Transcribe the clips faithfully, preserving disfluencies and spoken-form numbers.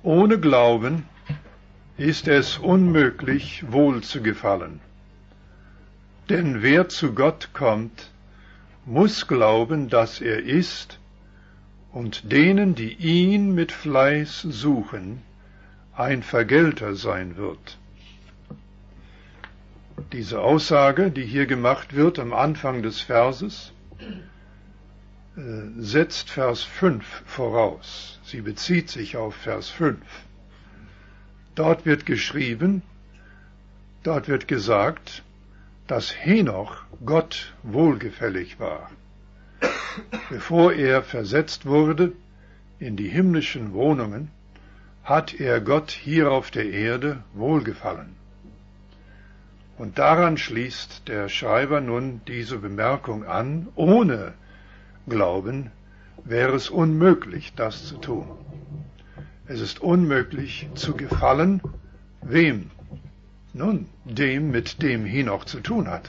Ohne Glauben ist es unmöglich, wohl zu gefallen. Denn wer zu Gott kommt, muss glauben, dass er ist, und denen, die ihn mit Fleiß suchen, ein Vergelter sein wird. Diese Aussage, die hier gemacht wird am Anfang des Verses, setzt Vers fünf voraus. Sie bezieht sich auf Vers fünf. Dort wird geschrieben, dort wird gesagt, dass Henoch Gott wohlgefällig war. Bevor er versetzt wurde in die himmlischen Wohnungen, hat er Gott hier auf der Erde wohlgefallen. Und daran schließt der Schreiber nun diese Bemerkung an: Ohne Glauben wäre es unmöglich, das zu tun. Es ist unmöglich zu gefallen, wem? Nun, dem, mit dem Henoch zu tun hatte.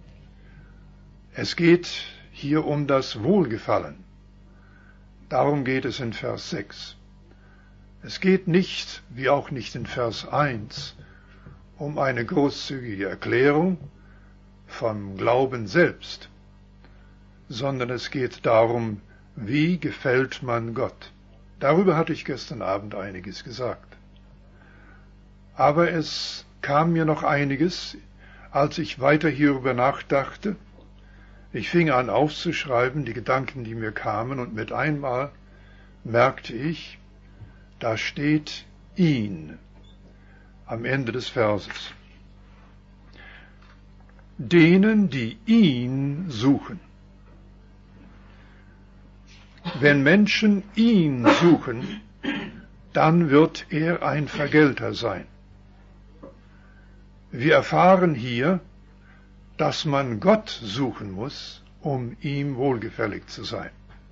Es geht hier um das Wohlgefallen. Darum geht es in Vers sechs. Es geht nicht, wie auch nicht in Vers eins, um eine großzügige Erklärung vom Glauben selbst, sondern es geht darum, wie gefällt man Gott. Darüber hatte ich gestern Abend einiges gesagt. Aber es kam mir noch einiges, als ich weiter hierüber nachdachte. Ich fing an aufzuschreiben, die Gedanken, die mir kamen, und mit einmal merkte ich, da steht ihn am Ende des Verses. Denen, die ihn suchen. Wenn Menschen ihn suchen, dann wird er ein Vergelter sein. Wir erfahren hier, dass man Gott suchen muss, um ihm wohlgefällig zu sein.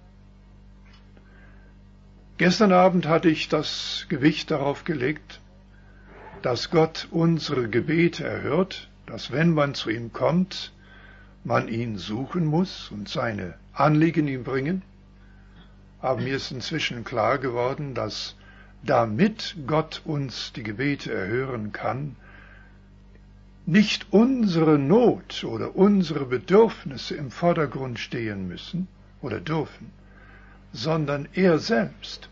Gestern Abend hatte ich das Gewicht darauf gelegt, dass Gott unsere Gebete erhört, dass wenn man zu ihm kommt, man ihn suchen muss und seine Anliegen ihm bringen. Aber mir ist inzwischen klar geworden, dass damit Gott uns die Gebete erhören kann, nicht unsere Not oder unsere Bedürfnisse im Vordergrund stehen müssen oder dürfen, sondern er selbst.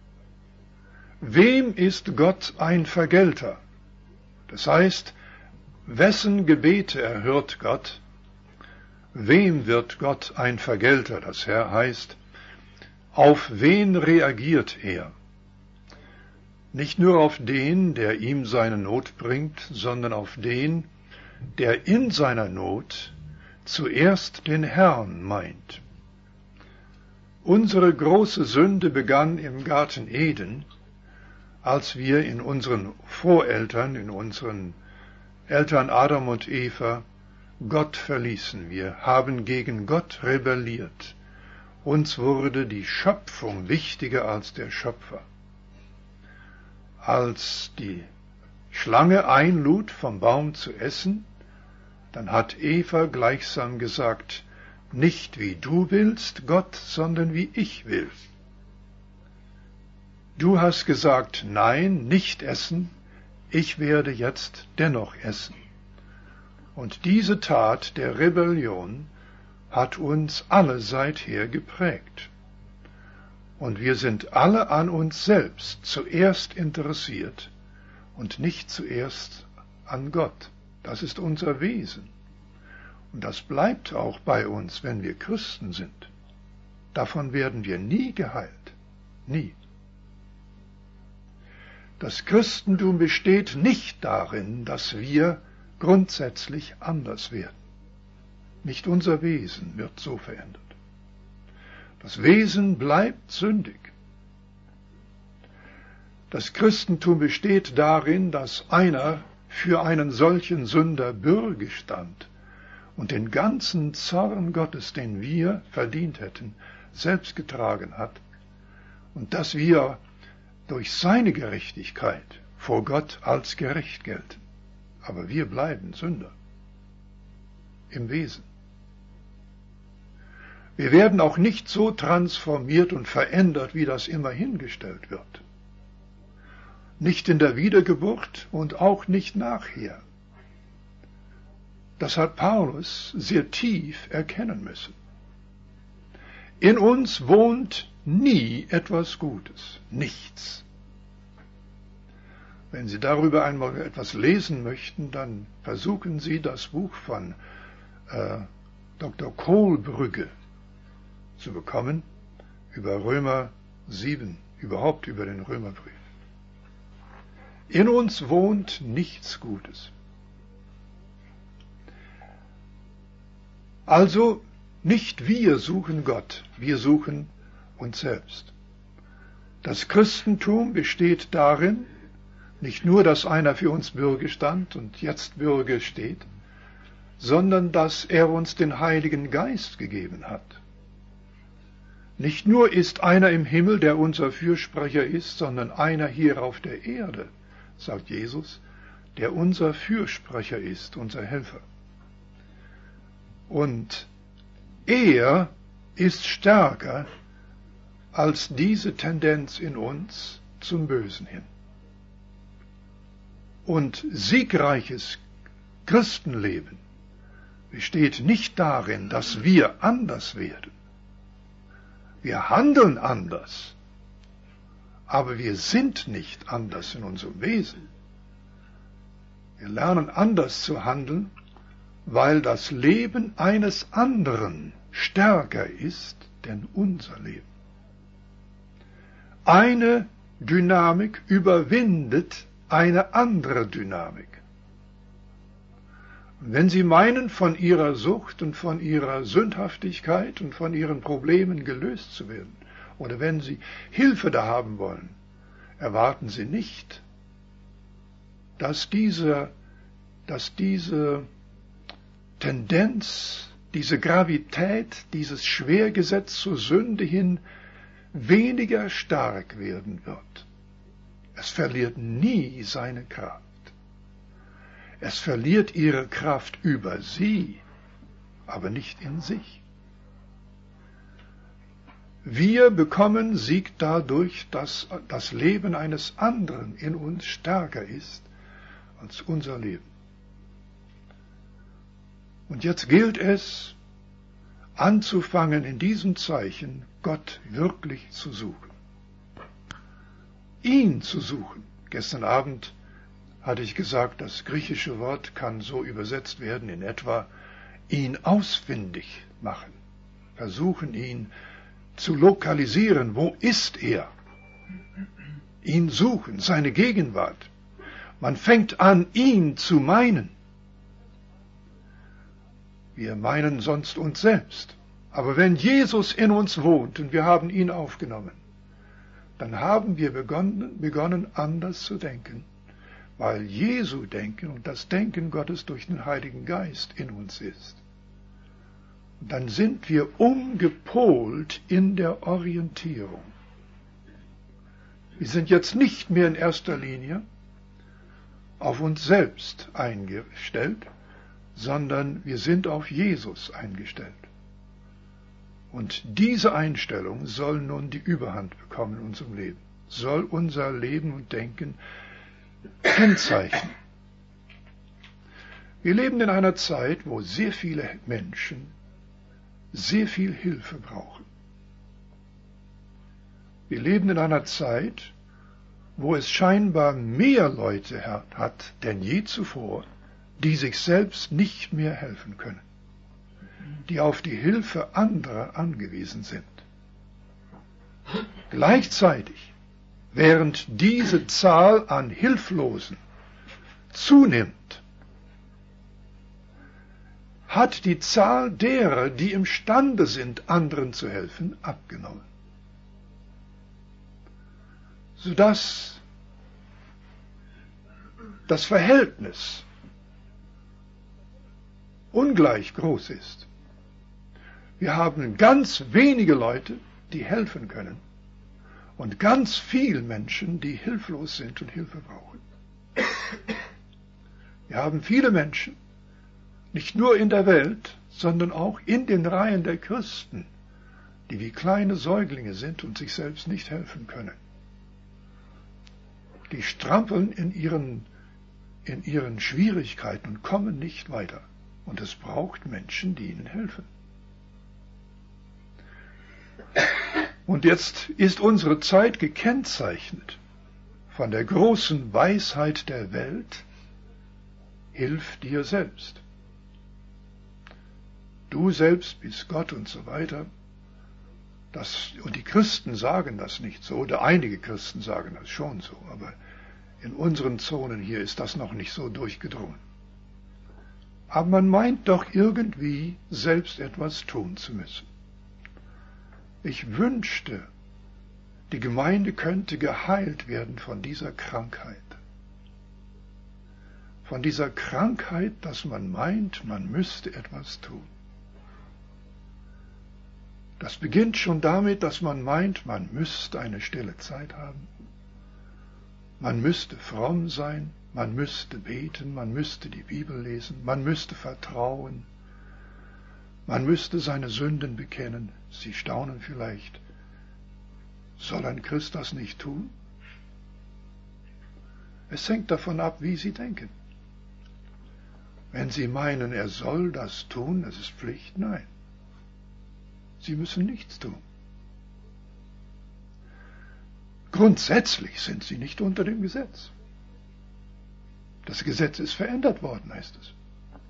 Wem ist Gott ein Vergelter? Das heißt, wessen Gebete erhört Gott? Wem wird Gott ein Vergelter? Das heißt, auf wen reagiert er? Nicht nur auf den, der ihm seine Not bringt, sondern auf den, der in seiner Not zuerst den Herrn meint. Unsere große Sünde begann im Garten Eden, als wir in unseren Voreltern, in unseren Eltern Adam und Eva, Gott verließen. Wir haben gegen Gott rebelliert. Uns wurde die Schöpfung wichtiger als der Schöpfer. Als die Schlange einlud, vom Baum zu essen, dann hat Eva gleichsam gesagt, nicht wie du willst, Gott, sondern wie ich will. Du hast gesagt, nein, nicht essen, ich werde jetzt dennoch essen. Und diese Tat der Rebellion hat uns alle seither geprägt. Und wir sind alle an uns selbst zuerst interessiert und nicht zuerst an Gott. Das ist unser Wesen. Und das bleibt auch bei uns, wenn wir Christen sind. Davon werden wir nie geheilt. Nie. Das Christentum besteht nicht darin, dass wir grundsätzlich anders werden. Nicht unser Wesen wird so verändert. Das Wesen bleibt sündig. Das Christentum besteht darin, dass einer für einen solchen Sünder Bürge stand und den ganzen Zorn Gottes, den wir verdient hätten, selbst getragen hat, und dass wir durch seine Gerechtigkeit vor Gott als gerecht gelten. Aber wir bleiben Sünder im Wesen. Wir werden auch nicht so transformiert und verändert, wie das immer hingestellt wird. nicht in der Wiedergeburt und auch nicht nachher. Das hat Paulus sehr tief erkennen müssen. In uns wohnt nie etwas Gutes, nichts. Wenn Sie darüber einmal etwas lesen möchten, dann versuchen Sie das Buch von äh, Doktor Kohlbrügge zu bekommen, über Römer sieben, überhaupt über den Römerbrief. In uns wohnt nichts Gutes. Also nicht wir suchen Gott, wir suchen uns selbst. Das Christentum besteht darin, nicht nur, dass einer für uns Bürge stand und jetzt Bürge steht, sondern dass er uns den Heiligen Geist gegeben hat. Nicht nur ist einer im Himmel, der unser Fürsprecher ist, sondern einer hier auf der Erde, sagt Jesus, der unser Fürsprecher ist, unser Helfer. Und er ist stärker als diese Tendenz in uns zum Bösen hin. Und siegreiches Christenleben besteht nicht darin, dass wir anders werden. Wir handeln anders, aber wir sind nicht anders in unserem Wesen. Wir lernen anders zu handeln, weil das Leben eines anderen stärker ist denn unser Leben. Eine Dynamik überwindet eine andere Dynamik. Und wenn Sie meinen, von Ihrer Sucht und von Ihrer Sündhaftigkeit und von Ihren Problemen gelöst zu werden, oder wenn Sie Hilfe da haben wollen, erwarten Sie nicht, dass diese, dass diese Tendenz, diese Gravität, dieses Schwergesetz zur Sünde hin weniger stark werden wird. Es verliert nie seine Kraft. Es verliert ihre Kraft über sie, aber nicht in sich. Wir bekommen Sieg dadurch, dass das Leben eines anderen in uns stärker ist als unser Leben. Und jetzt gilt es, anzufangen, in diesem Zeichen Gott wirklich zu suchen. Ihn zu suchen. Gestern Abend hatte ich gesagt, das griechische Wort kann so übersetzt werden in etwa, ihn ausfindig machen. Versuchen, ihn zu lokalisieren. Wo ist er? Ihn suchen, seine Gegenwart. Man fängt an, ihn zu meinen. Wir meinen sonst uns selbst. Aber wenn Jesus in uns wohnt und wir haben ihn aufgenommen, dann haben wir begonnen, begonnen anders zu denken, weil Jesu Denken und das Denken Gottes durch den Heiligen Geist in uns ist. Und dann sind wir umgepolt in der Orientierung. Wir sind jetzt nicht mehr in erster Linie auf uns selbst eingestellt, sondern wir sind auf Jesus eingestellt. Und diese Einstellung soll nun die Überhand bekommen in unserem Leben, soll unser Leben und Denken kennzeichnen. Wir leben in einer Zeit, wo sehr viele Menschen sehr viel Hilfe brauchen. Wir leben in einer Zeit, wo es scheinbar mehr Leute hat denn je zuvor, die sich selbst nicht mehr helfen können, die auf die Hilfe anderer angewiesen sind. Gleichzeitig, während diese Zahl an Hilflosen zunimmt, hat die Zahl derer, die imstande sind, anderen zu helfen, abgenommen. Sodass das Verhältnis ungleich groß ist. Wir haben ganz wenige Leute, die helfen können, und ganz viele Menschen, die hilflos sind und Hilfe brauchen. Wir haben viele Menschen, nicht nur in der Welt, sondern auch in den Reihen der Christen, die wie kleine Säuglinge sind und sich selbst nicht helfen können. Die strampeln in ihren, in ihren Schwierigkeiten und kommen nicht weiter. Und es braucht Menschen, die ihnen helfen. Und jetzt ist unsere Zeit gekennzeichnet von der großen Weisheit der Welt: Hilf dir selbst. Du selbst bist Gott und so weiter. Das, und die Christen sagen das nicht so, oder einige Christen sagen das schon so, aber in unseren Zonen hier ist das noch nicht so durchgedrungen. Aber man meint doch irgendwie selbst etwas tun zu müssen. Ich wünschte, die Gemeinde könnte geheilt werden von dieser Krankheit. Von dieser Krankheit, dass man meint, man müsste etwas tun. Das beginnt schon damit, dass man meint, man müsste eine stille Zeit haben. Man müsste fromm sein, man müsste beten, man müsste die Bibel lesen, man müsste vertrauen, man müsste seine Sünden bekennen. Sie staunen vielleicht. Soll ein Christ das nicht tun? Es hängt davon ab, wie Sie denken. Wenn Sie meinen, er soll das tun, es ist Pflicht, nein. Sie müssen nichts tun. Grundsätzlich sind Sie nicht unter dem Gesetz. Das Gesetz ist verändert worden, heißt es.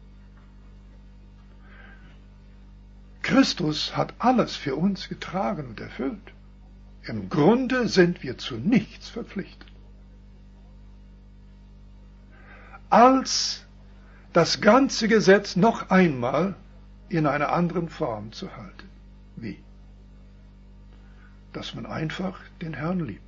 Christus hat alles für uns getragen und erfüllt. Im Grunde sind wir zu nichts verpflichtet. Als das ganze Gesetz noch einmal in einer anderen Form zu halten. Wie? Dass man einfach den Herrn liebt.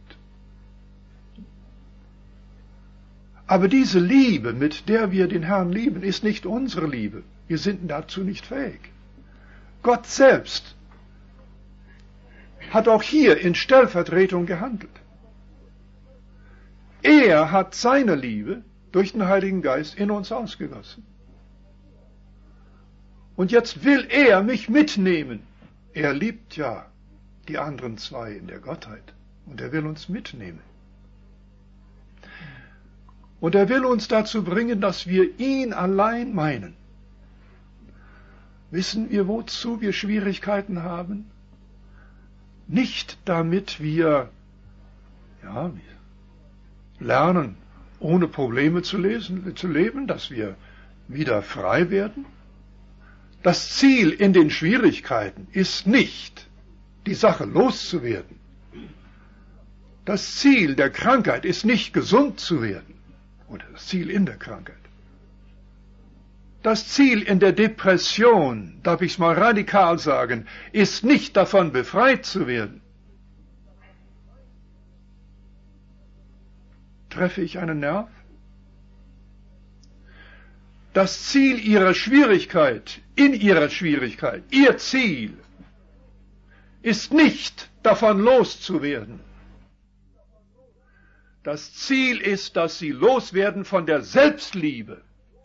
Aber diese Liebe, mit der wir den Herrn lieben, ist nicht unsere Liebe. Wir sind dazu nicht fähig. Gott selbst hat auch hier in Stellvertretung gehandelt. Er hat seine Liebe durch den Heiligen Geist in uns ausgegossen. Und jetzt will er mich mitnehmen. Er liebt ja die anderen zwei in der Gottheit. Und er will uns mitnehmen. Und er will uns dazu bringen, dass wir ihn allein meinen. Wissen wir, wozu wir Schwierigkeiten haben? Nicht damit wir ja, lernen, ohne Probleme zu, lesen, zu leben, dass wir wieder frei werden. Das Ziel in den Schwierigkeiten ist nicht, die Sache loszuwerden. Das Ziel der Krankheit ist nicht, gesund zu werden. Oder das Ziel in der Krankheit. Das Ziel in der Depression, darf ich es mal radikal sagen, ist nicht davon befreit zu werden. Treffe ich einen Nerv? Das Ziel ihrer Schwierigkeit, in ihrer Schwierigkeit, ihr Ziel, ist nicht davon loszuwerden. Das Ziel ist, dass sie loswerden von der Selbstliebe.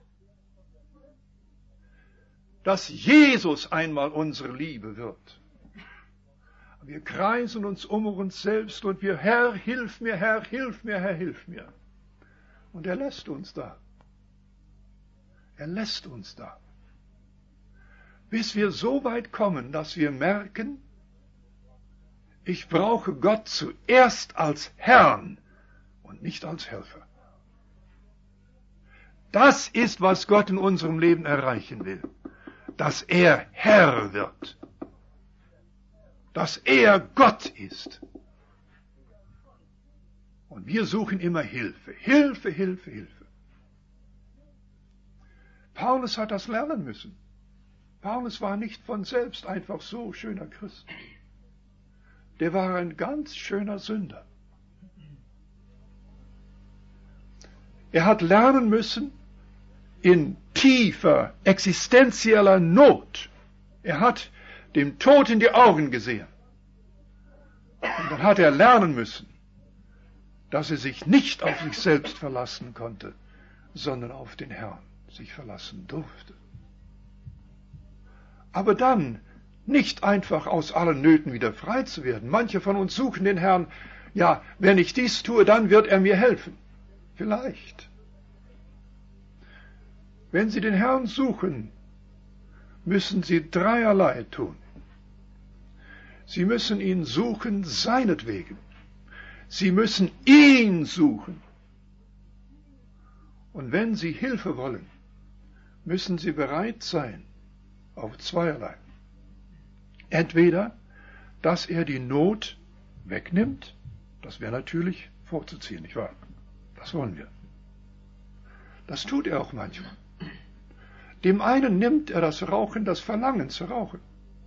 Dass Jesus einmal unsere Liebe wird. Wir kreisen uns um uns selbst und wir, Herr, hilf mir, Herr, hilf mir, Herr, hilf mir. Und er lässt uns da. Er lässt uns da. Bis wir so weit kommen, dass wir merken, ich brauche Gott zuerst als Herrn und nicht als Helfer. Das ist, was Gott in unserem Leben erreichen will. Dass er Herr wird. Dass er Gott ist. Und wir suchen immer Hilfe. Hilfe, Hilfe, Hilfe. Paulus hat das lernen müssen. Paulus war nicht von selbst einfach so schöner Christ. Der war ein ganz schöner Sünder. Er hat lernen müssen, in tiefer, existenzieller Not. Er hat dem Tod in die Augen gesehen. Und dann hat er lernen müssen, dass er sich nicht auf sich selbst verlassen konnte, sondern auf den Herrn sich verlassen durfte. Aber dann nicht einfach aus allen Nöten wieder frei zu werden. Manche von uns suchen den Herrn ja, wenn ich dies tue, dann wird er mir helfen. Vielleicht. Wenn Sie den Herrn suchen, müssen Sie dreierlei tun. Sie müssen ihn suchen seinetwegen. Sie müssen ihn suchen. Und wenn Sie Hilfe wollen, müssen Sie bereit sein auf zweierlei. Entweder, dass er die Not wegnimmt, das wäre natürlich vorzuziehen, nicht wahr? Das wollen wir. Das tut er auch manchmal. Dem einen nimmt er das Rauchen, das Verlangen zu rauchen.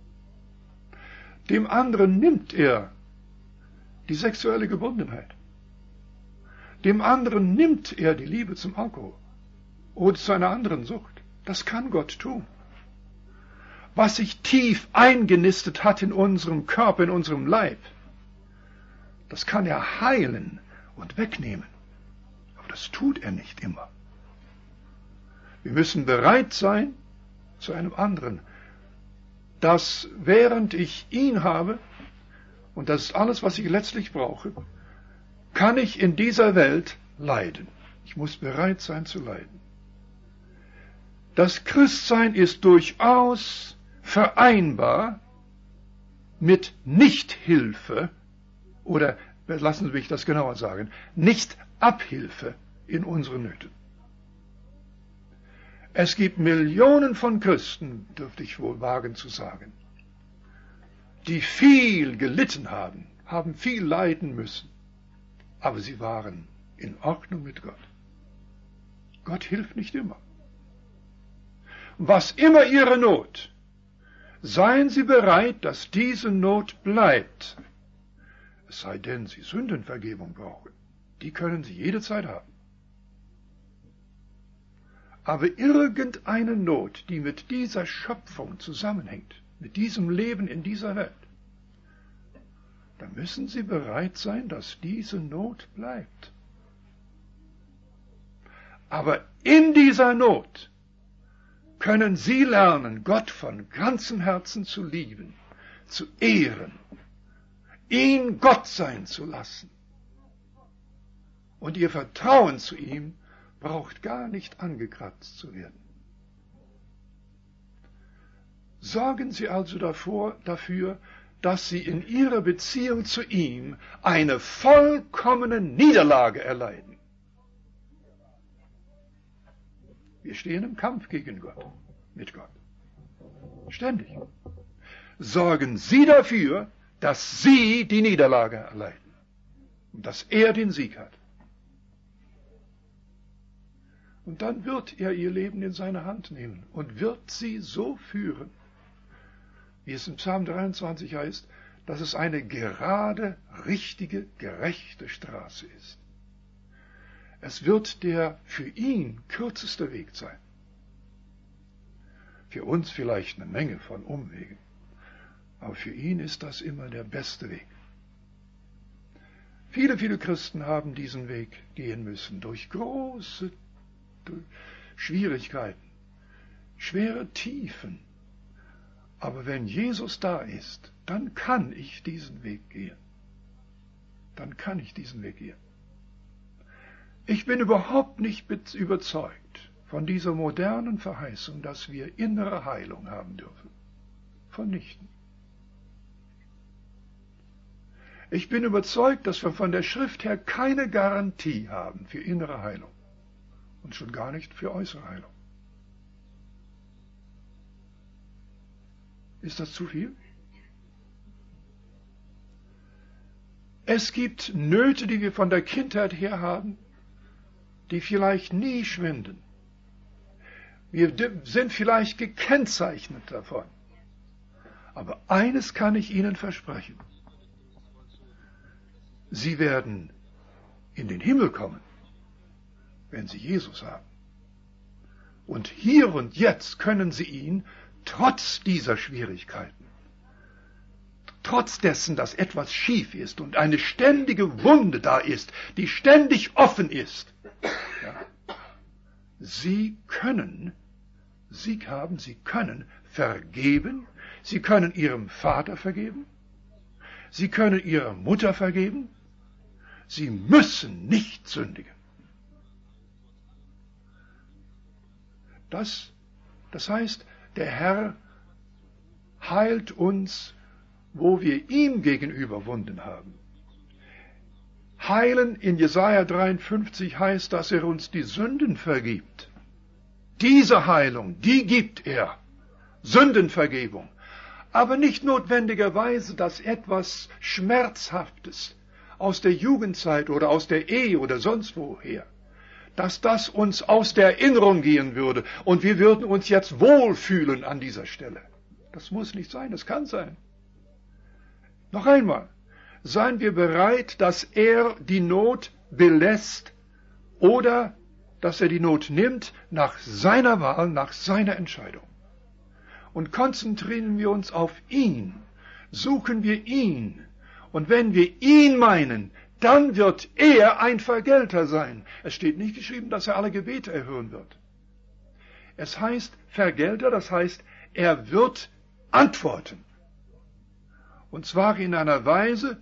Dem anderen nimmt er die sexuelle Gebundenheit. Dem anderen nimmt er die Liebe zum Alkohol oder zu einer anderen Sucht. Das kann Gott tun. Was sich tief eingenistet hat in unserem Körper, in unserem Leib, das kann er heilen und wegnehmen. Aber das tut er nicht immer. Wir müssen bereit sein zu einem anderen, dass während ich ihn habe, und das ist alles, was ich letztlich brauche, kann ich in dieser Welt leiden. Ich muss bereit sein zu leiden. Das Christsein ist durchaus vereinbar mit Nichthilfe oder, lassen Sie mich das genauer sagen, Nicht-Abhilfe in unseren Nöten. Es gibt Millionen von Christen, dürfte ich wohl wagen zu sagen, die viel gelitten haben, haben viel leiden müssen, aber sie waren in Ordnung mit Gott. Gott hilft nicht immer. Was immer ihre Not, seien Sie bereit, dass diese Not bleibt. Es sei denn, Sie Sündenvergebung brauchen. Die können Sie jederzeit haben. Aber irgendeine Not, die mit dieser Schöpfung zusammenhängt, mit diesem Leben in dieser Welt, da müssen Sie bereit sein, dass diese Not bleibt. Aber in dieser Not können Sie lernen, Gott von ganzem Herzen zu lieben, zu ehren, ihn Gott sein zu lassen. Und Ihr Vertrauen zu ihm braucht gar nicht angekratzt zu werden. Sorgen Sie also davor, dafür, dass Sie in Ihrer Beziehung zu ihm eine vollkommene Niederlage erleiden. Wir stehen im Kampf gegen Gott, mit Gott. Ständig. Sorgen Sie dafür, dass Sie die Niederlage erleiden und dass er den Sieg hat. Und dann wird er ihr Leben in seine Hand nehmen und wird sie so führen, wie es im Psalm dreiundzwanzig heißt, dass es eine gerade, richtige, gerechte Straße ist. Es wird der für ihn kürzeste Weg sein. Für uns vielleicht eine Menge von Umwegen, aber für ihn ist das immer der beste Weg. Viele, viele Christen haben diesen Weg gehen müssen, durch große Schwierigkeiten, schwere Tiefen. Aber wenn Jesus da ist, dann kann ich diesen Weg gehen. Dann kann ich diesen Weg gehen. Ich bin überhaupt nicht überzeugt von dieser modernen Verheißung, dass wir innere Heilung haben dürfen. Vernichten. Ich bin überzeugt, dass wir von der Schrift her keine Garantie haben für innere Heilung. Und schon gar nicht für äußere Heilung. Ist das zu viel? Es gibt Nöte, die wir von der Kindheit her haben, die vielleicht nie schwinden. Wir sind vielleicht gekennzeichnet davon. Aber eines kann ich Ihnen versprechen. Sie werden in den Himmel kommen, wenn Sie Jesus haben. Und hier und jetzt können Sie ihn trotz dieser Schwierigkeiten, trotz dessen, dass etwas schief ist und eine ständige Wunde da ist, die ständig offen ist, ja, Sie können Sieg haben, Sie können vergeben, Sie können Ihrem Vater vergeben, Sie können Ihrer Mutter vergeben, Sie müssen nicht sündigen. Das, das heißt, der Herr heilt uns, wo wir ihm gegenüber Wunden haben. Heilen in Jesaja dreiundfünfzig heißt, dass er uns die Sünden vergibt. Diese Heilung, die gibt er. Sündenvergebung. Aber nicht notwendigerweise, dass etwas Schmerzhaftes aus der Jugendzeit oder aus der Ehe oder sonst woher, dass das uns aus der Erinnerung gehen würde und wir würden uns jetzt wohlfühlen an dieser Stelle. Das muss nicht sein, das kann sein. Noch einmal, seien wir bereit, dass er die Not belässt oder dass er die Not nimmt nach seiner Wahl, nach seiner Entscheidung. Und konzentrieren wir uns auf ihn, suchen wir ihn. Und wenn wir ihn meinen, dann wird er ein Vergelter sein. Es steht nicht geschrieben, dass er alle Gebete erhören wird. Es heißt Vergelter, das heißt, er wird antworten. Und zwar in einer Weise,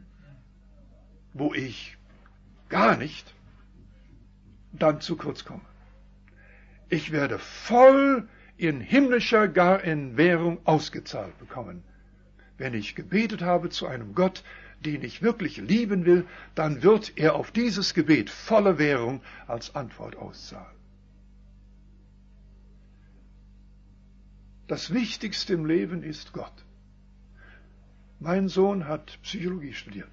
wo ich gar nicht dann zu kurz komme. Ich werde voll in himmlischer, gar in Währung ausgezahlt bekommen. Wenn ich gebetet habe zu einem Gott, den ich wirklich lieben will, dann wird er auf dieses Gebet volle Währung als Antwort auszahlen. Das Wichtigste im Leben ist Gott. Mein Sohn hat Psychologie studiert.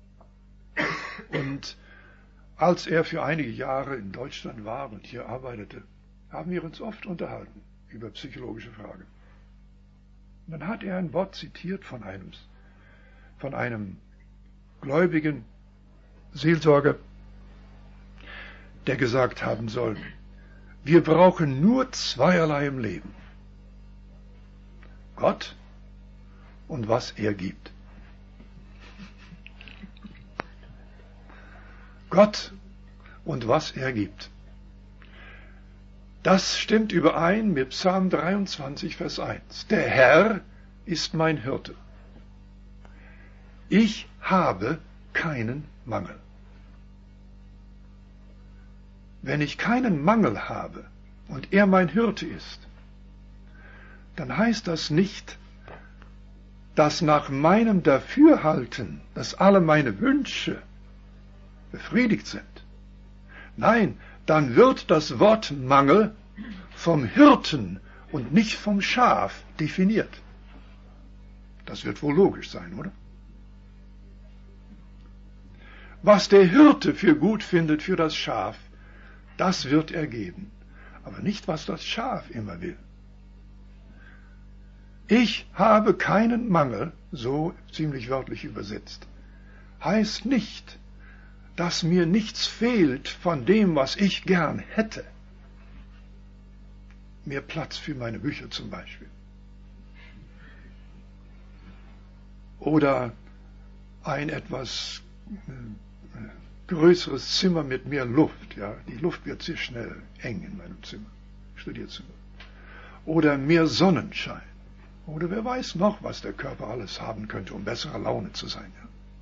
Und als er für einige Jahre in Deutschland war und hier arbeitete, haben wir uns oft unterhalten über psychologische Fragen. Und dann hat er ein Wort zitiert von einem, von einem gläubigen Seelsorger, der gesagt haben soll, wir brauchen nur zweierlei im Leben. Gott und was er gibt. Gott und was er gibt. Das stimmt überein mit Psalm dreiundzwanzig, Vers eins. Der Herr ist mein Hirte. Ich habe keinen Mangel. Wenn ich keinen Mangel habe und er mein Hirte ist, dann heißt das nicht, dass nach meinem Dafürhalten, dass alle meine Wünsche befriedigt sind. Nein, dann wird das Wort Mangel vom Hirten und nicht vom Schaf definiert. Das wird wohl logisch sein, oder? Was der Hirte für gut findet für das Schaf, das wird er geben, aber nicht, was das Schaf immer will. Ich habe keinen Mangel, so ziemlich wörtlich übersetzt, heißt nicht, dass mir nichts fehlt von dem, was ich gern hätte. Mehr Platz für meine Bücher zum Beispiel. Oder ein etwas äh, größeres Zimmer mit mehr Luft. Ja, die Luft wird sehr schnell eng in meinem Zimmer, Studierzimmer. Oder mehr Sonnenschein. Oder wer weiß noch, was der Körper alles haben könnte, um besserer Laune zu sein.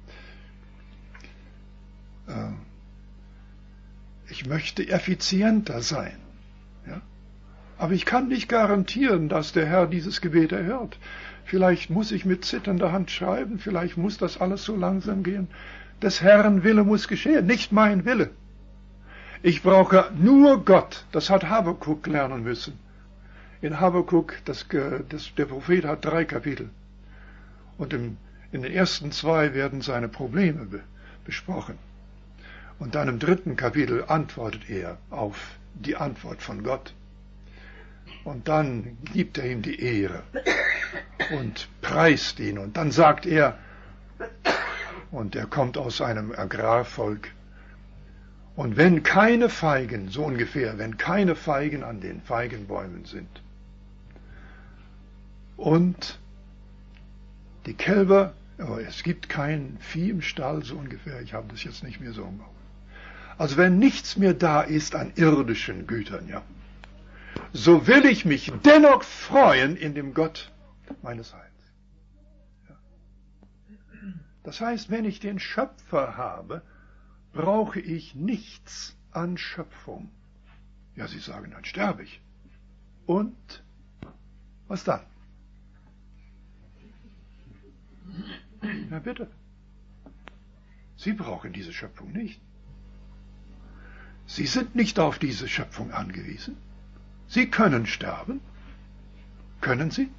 Ja. Äh, ich möchte effizienter sein. Ja? Aber ich kann nicht garantieren, dass der Herr dieses Gebet erhört. Vielleicht muss ich mit zitternder Hand schreiben, vielleicht muss das alles so langsam gehen. Des Herrn Wille muss geschehen, nicht mein Wille. Ich brauche nur Gott. Das hat Habakuk lernen müssen. In Habakuk, das, das, der Prophet hat drei Kapitel. Und im, in den ersten zwei werden seine Probleme be, besprochen. Und dann im dritten Kapitel antwortet er auf die Antwort von Gott. Und dann gibt er ihm die Ehre und preist ihn. Und dann sagt er, und er kommt aus einem Agrarvolk, und wenn keine Feigen, so ungefähr, wenn keine Feigen an den Feigenbäumen sind, und die Kälber, aber es gibt kein Vieh im Stall, so ungefähr, ich habe das jetzt nicht mehr so im Auge. Also wenn nichts mehr da ist an irdischen Gütern, ja, so will ich mich dennoch freuen in dem Gott meines Heils. Ja. Das heißt, wenn ich den Schöpfer habe, brauche ich nichts an Schöpfung. Ja, Sie sagen, dann sterbe ich. Und was dann? Na bitte. Sie brauchen diese Schöpfung nicht. Sie sind nicht auf diese Schöpfung angewiesen. Sie können sterben. Können Sie?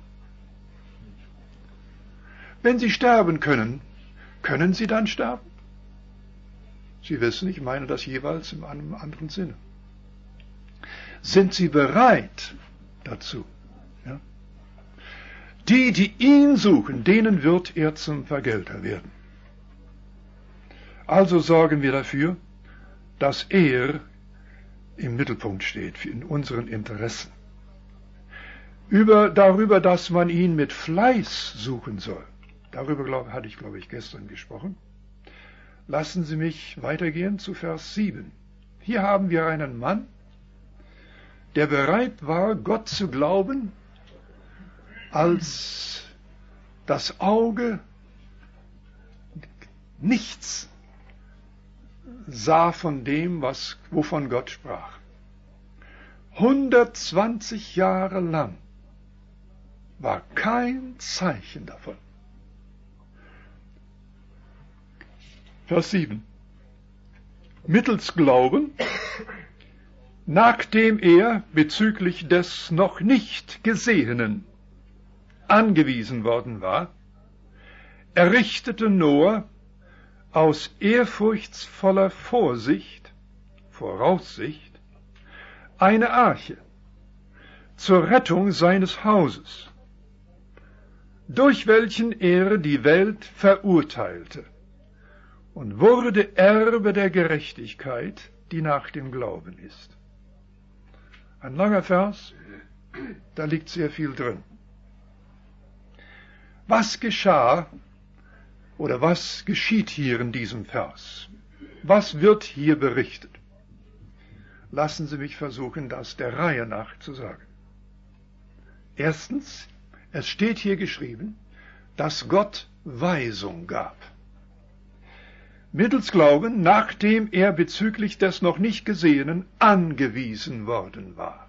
Wenn Sie sterben können, können Sie dann sterben? Sie wissen, ich meine das jeweils in einem anderen Sinne. Sind Sie bereit dazu? Ja? Die, die ihn suchen, denen wird er zum Vergelter werden. Also sorgen wir dafür, dass er im Mittelpunkt steht in unseren Interessen. Über, darüber, dass man ihn mit Fleiß suchen soll. Darüber glaub, hatte ich, glaube ich, gestern gesprochen. Lassen Sie mich weitergehen zu Vers sieben. Hier haben wir einen Mann, der bereit war, Gott zu glauben, als das Auge nichts sah von dem, was, wovon Gott sprach. hundertzwanzig Jahre lang war kein Zeichen davon. Vers sieben. Mittels Glauben, nachdem er bezüglich des noch nicht Gesehenen angewiesen worden war, errichtete Noah aus ehrfurchtsvoller Vorsicht, Voraussicht, eine Arche zur Rettung seines Hauses, durch welchen er die Welt verurteilte und wurde Erbe der Gerechtigkeit, die nach dem Glauben ist. Ein langer Vers, da liegt sehr viel drin. Was geschah oder was geschieht hier in diesem Vers? Was wird hier berichtet? Lassen Sie mich versuchen, das der Reihe nach zu sagen. Erstens, es steht hier geschrieben, dass Gott Weisung gab. Mittels Glauben, nachdem er bezüglich des noch nicht Gesehenen angewiesen worden war.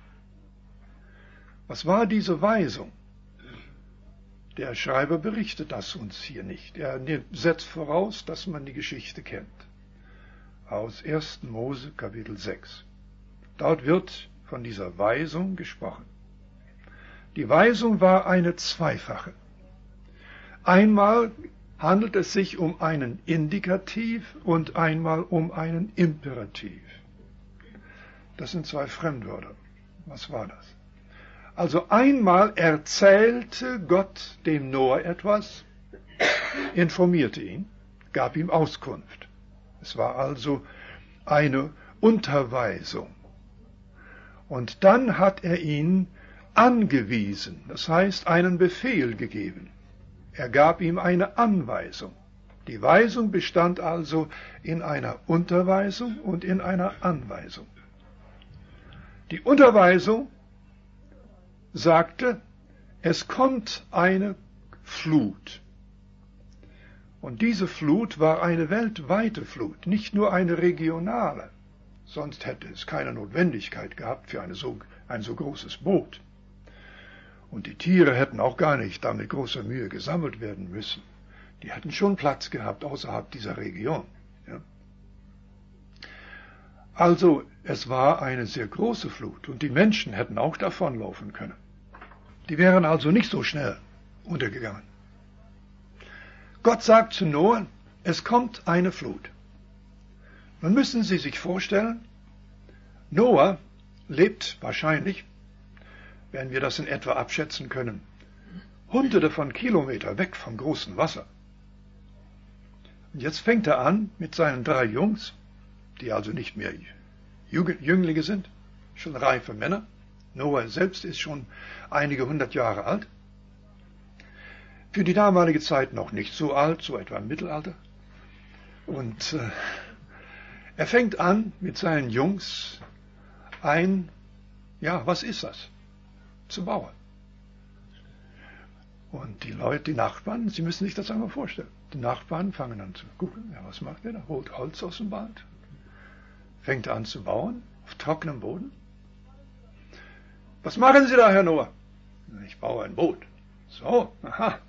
Was war diese Weisung? Der Schreiber berichtet das uns hier nicht. Er setzt voraus, dass man die Geschichte kennt. Aus ersten Mose Kapitel sechs. Dort wird von dieser Weisung gesprochen. Die Weisung war eine zweifache. Einmal handelt es sich um einen Indikativ und einmal um einen Imperativ. Das sind zwei Fremdwörter. Was war das? Also einmal erzählte Gott dem Noah etwas, informierte ihn, gab ihm Auskunft. Es war also eine Unterweisung. Und dann hat er ihn angewiesen, das heißt einen Befehl gegeben. Er gab ihm eine Anweisung. Die Weisung bestand also in einer Unterweisung und in einer Anweisung. Die Unterweisung sagte, es kommt eine Flut. Und diese Flut war eine weltweite Flut, nicht nur eine regionale. Sonst hätte es keine Notwendigkeit gehabt für eine so, ein so großes Boot. Und die Tiere hätten auch gar nicht da mit großer Mühe gesammelt werden müssen. Die hätten schon Platz gehabt außerhalb dieser Region. Ja. Also es war eine sehr große Flut und die Menschen hätten auch davonlaufen können. Die wären also nicht so schnell untergegangen. Gott sagt zu Noah, es kommt eine Flut. Nun müssen Sie sich vorstellen, Noah lebt wahrscheinlich, wenn wir das in etwa abschätzen können, hunderte von Kilometern weg vom großen Wasser. Und jetzt fängt er an mit seinen drei Jungs, die also nicht mehr Jünglinge sind, schon reife Männer. Noah selbst ist schon einige hundert Jahre alt. Für die damalige Zeit noch nicht so alt, so etwa im Mittelalter. Und äh, er fängt an mit seinen Jungs ein, ja, was ist das? Zu bauen. Und die Leute, die Nachbarn, sie müssen sich das einmal vorstellen. Die Nachbarn fangen an zu gucken. Ja, was macht er da? Holt Holz aus dem Wald. Fängt er an zu bauen, auf trockenem Boden. Was machen Sie da, Herr Noah? Ich baue ein Boot. So, aha.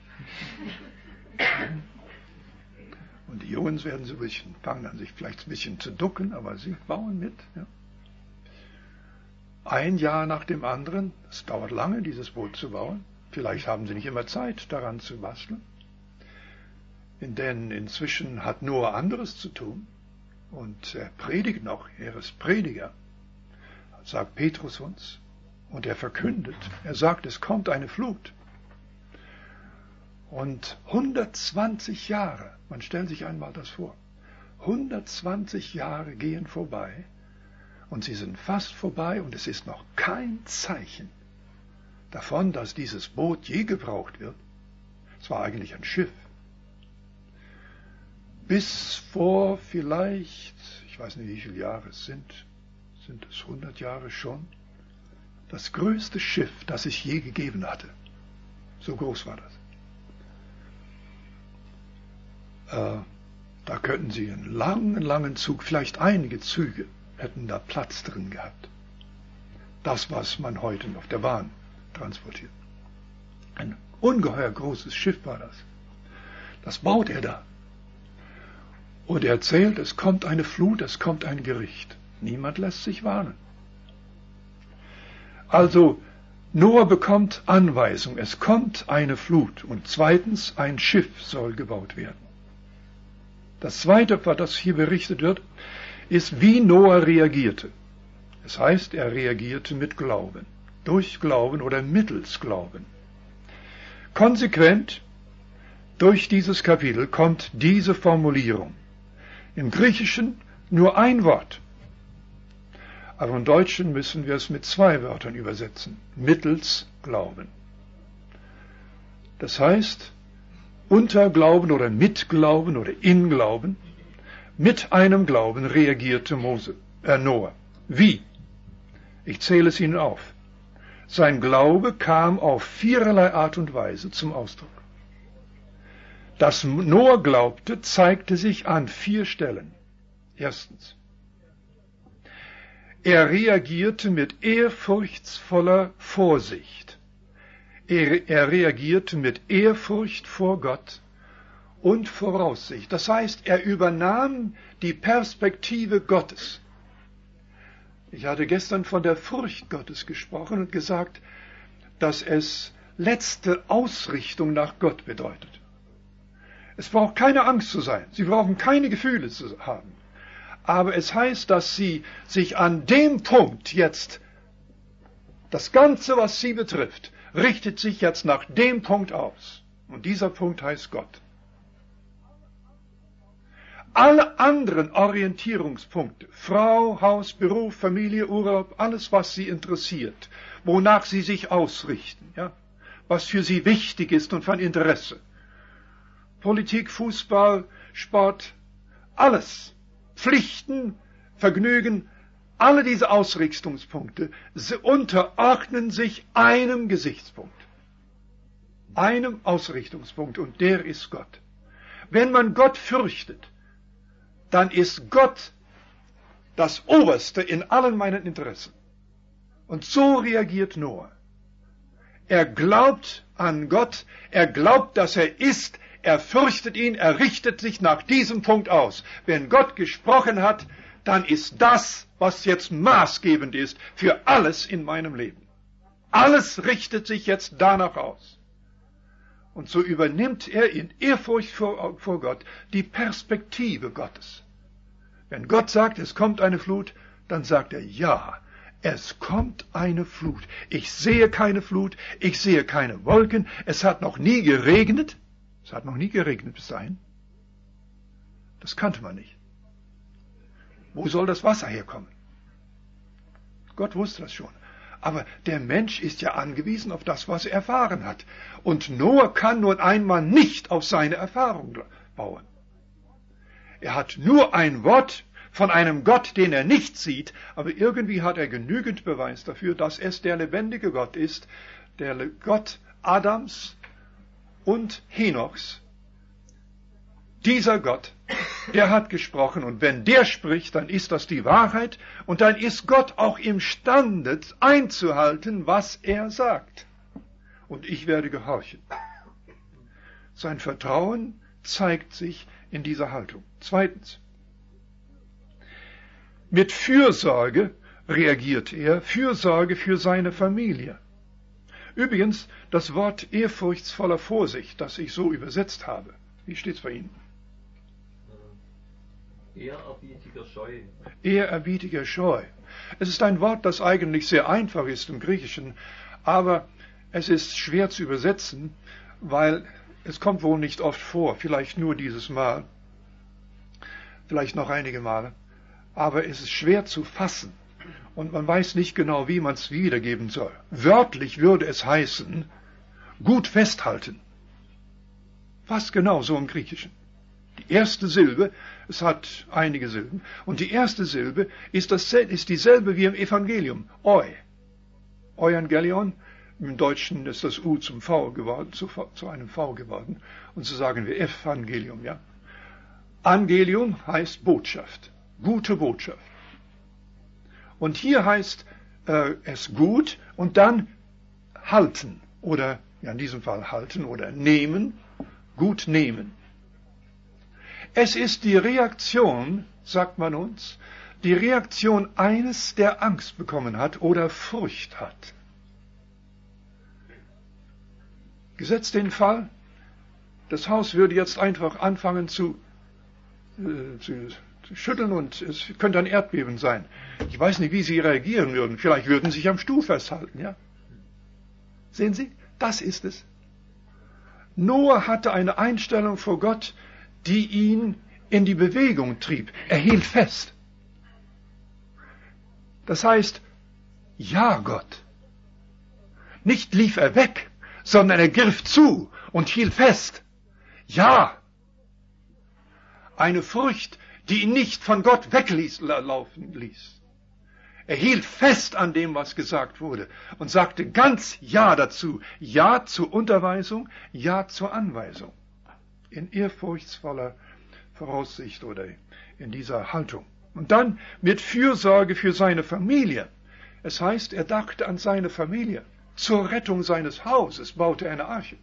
Und die Jungs werden so ein bisschen, fangen an sich vielleicht ein bisschen zu ducken, aber sie bauen mit. Ja. Ein Jahr nach dem anderen, es dauert lange, dieses Boot zu bauen. Vielleicht haben sie nicht immer Zeit, daran zu basteln. Denn inzwischen hat Noah anderes zu tun. Und er predigt noch, er ist Prediger, sagt Petrus uns. Und er verkündet, er sagt, es kommt eine Flut. Und hundertzwanzig Jahre, man stellt sich einmal das vor, hundertzwanzig Jahre gehen vorbei und sie sind fast vorbei und es ist noch kein Zeichen davon, dass dieses Boot je gebraucht wird. Es war eigentlich ein Schiff. Bis vor vielleicht, ich weiß nicht, wie viele Jahre es sind, sind es hundert Jahre schon, das größte Schiff, das es je gegeben hatte. So groß war das. Äh, da könnten Sie einen langen, langen Zug, vielleicht einige Züge, hätten da Platz drin gehabt. Das, was man heute auf der Bahn transportiert. Ein ungeheuer großes Schiff war das. Das baut er da. Und er erzählt, es kommt eine Flut, es kommt ein Gericht. Niemand lässt sich warnen. Also, Noah bekommt Anweisung, es kommt eine Flut und zweitens, ein Schiff soll gebaut werden. Das zweite, was das hier berichtet wird, ist, wie Noah reagierte. Das heißt, er reagierte mit Glauben, durch Glauben oder mittels Glauben. Konsequent durch dieses Kapitel kommt diese Formulierung. Im Griechischen nur ein Wort. Aber im Deutschen müssen wir es mit zwei Wörtern übersetzen. Mittels Glauben. Das heißt, unter Glauben oder mit Glauben oder in Glauben, mit einem Glauben reagierte Mose, äh Noah. Wie? Ich zähle es Ihnen auf. Sein Glaube kam auf viererlei Art und Weise zum Ausdruck. Dass Noah glaubte, zeigte sich an vier Stellen. Erstens. Er reagierte mit ehrfurchtsvoller Vorsicht. Er, er reagierte mit Ehrfurcht vor Gott und Voraussicht. Das heißt, er übernahm die Perspektive Gottes. Ich hatte gestern von der Furcht Gottes gesprochen und gesagt, dass es letzte Ausrichtung nach Gott bedeutet. Es braucht keine Angst zu sein. Sie brauchen keine Gefühle zu haben. Aber es heißt, dass sie sich an dem Punkt jetzt, das Ganze, was sie betrifft, richtet sich jetzt nach dem Punkt aus. Und dieser Punkt heißt Gott. Alle anderen Orientierungspunkte, Frau, Haus, Beruf, Familie, Urlaub, alles, was sie interessiert, wonach sie sich ausrichten, ja, was für sie wichtig ist und von Interesse. Politik, Fußball, Sport, alles. Pflichten, Vergnügen, alle diese Ausrichtungspunkte unterordnen sich einem Gesichtspunkt, einem Ausrichtungspunkt, und der ist Gott. Wenn man Gott fürchtet, dann ist Gott das Oberste in allen meinen Interessen. Und so reagiert Noah. Er glaubt an Gott, er glaubt, dass er ist, er fürchtet ihn, er richtet sich nach diesem Punkt aus. Wenn Gott gesprochen hat, dann ist das, was jetzt maßgebend ist für alles in meinem Leben. Alles richtet sich jetzt danach aus. Und so übernimmt er in Ehrfurcht vor, vor Gott die Perspektive Gottes. Wenn Gott sagt, es kommt eine Flut, dann sagt er, ja, es kommt eine Flut. Ich sehe keine Flut, ich sehe keine Wolken, es hat noch nie geregnet. Es hat noch nie geregnet bis dahin. Das kannte man nicht. Wo soll das Wasser herkommen? Gott wusste das schon. Aber der Mensch ist ja angewiesen auf das, was er erfahren hat. Und Noah kann nun einmal nicht auf seine Erfahrung bauen. Er hat nur ein Wort von einem Gott, den er nicht sieht, aber irgendwie hat er genügend Beweis dafür, dass es der lebendige Gott ist, der Gott Adams und Henochs, dieser Gott, der hat gesprochen, und wenn der spricht, dann ist das die Wahrheit, und dann ist Gott auch imstande einzuhalten, was er sagt. Und ich werde gehorchen. Sein Vertrauen zeigt sich in dieser Haltung. Zweitens, mit Fürsorge reagiert er, Fürsorge für seine Familie. Übrigens, das Wort ehrfurchtsvoller Vorsicht, das ich so übersetzt habe, wie steht es bei Ihnen? Ehrerbietiger Scheu. Ehrerbietiger Scheu. Es ist ein Wort, das eigentlich sehr einfach ist im Griechischen, aber es ist schwer zu übersetzen, weil es kommt wohl nicht oft vor, vielleicht nur dieses Mal, vielleicht noch einige Male, aber es ist schwer zu fassen und man weiß nicht genau, wie man es wiedergeben soll. Wörtlich würde es heißen, gut festhalten. Was genau so im Griechischen? Die erste Silbe, es hat einige Silben, und die erste Silbe ist, das, ist dieselbe wie im Evangelium, eu. Evangelion, im Deutschen ist das U zum V geworden, zu, zu einem V geworden, und so sagen wir Evangelium, ja. Angelium heißt Botschaft, gute Botschaft. Und hier heißt äh, es gut und dann halten, oder ja, in diesem Fall halten oder nehmen, gut nehmen. Es ist die Reaktion, sagt man uns, die Reaktion eines, der Angst bekommen hat oder Furcht hat. Gesetzt den Fall, das Haus würde jetzt einfach anfangen zu, äh, zu, zu schütteln und es könnte ein Erdbeben sein. Ich weiß nicht, wie Sie reagieren würden. Vielleicht würden Sie sich am Stuhl festhalten, ja? Sehen Sie, das ist es. Noah hatte eine Einstellung vor Gott, die ihn in die Bewegung trieb. Er hielt fest. Das heißt, ja Gott. Nicht lief er weg, sondern er griff zu und hielt fest. Ja. Eine Furcht, die ihn nicht von Gott weglaufen ließ. Er hielt fest an dem, was gesagt wurde und sagte ganz Ja dazu. Ja zur Unterweisung, Ja zur Anweisung. In ehrfurchtsvoller Voraussicht oder in dieser Haltung. Und dann mit Fürsorge für seine Familie. Es heißt, er dachte an seine Familie. Zur Rettung seines Hauses baute er eine Arche.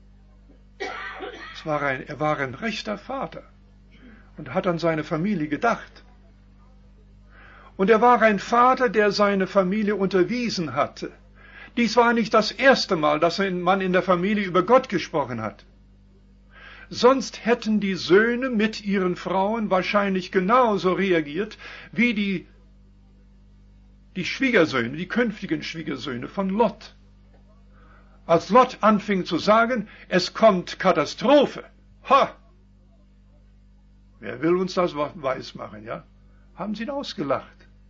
Es war ein, er war ein rechter Vater und hat an seine Familie gedacht. Und er war ein Vater, der seine Familie unterwiesen hatte. Dies war nicht das erste Mal, dass man in der Familie über Gott gesprochen hat. Sonst hätten die Söhne mit ihren Frauen wahrscheinlich genauso reagiert wie die, die Schwiegersöhne, die künftigen Schwiegersöhne von Lot. Als Lot anfing zu sagen, es kommt Katastrophe. Ha! Wer will uns das weismachen, ja? Haben sie ihn ausgelacht.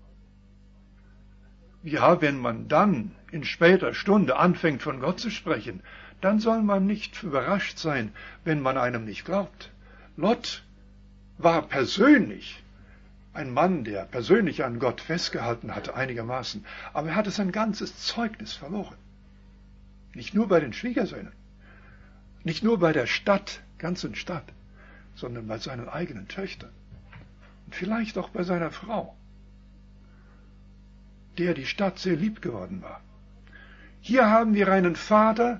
Ja, wenn man dann in später Stunde anfängt, von Gott zu sprechen, dann soll man nicht überrascht sein, wenn man einem nicht glaubt. Lot war persönlich ein Mann, der persönlich an Gott festgehalten hatte, einigermaßen, aber er hatte sein ganzes Zeugnis verloren. Nicht nur bei den Schwiegersöhnen, nicht nur bei der Stadt, ganzen Stadt, sondern bei seinen eigenen Töchtern und vielleicht auch bei seiner Frau, der die Stadt sehr lieb geworden war. Hier haben wir einen Vater,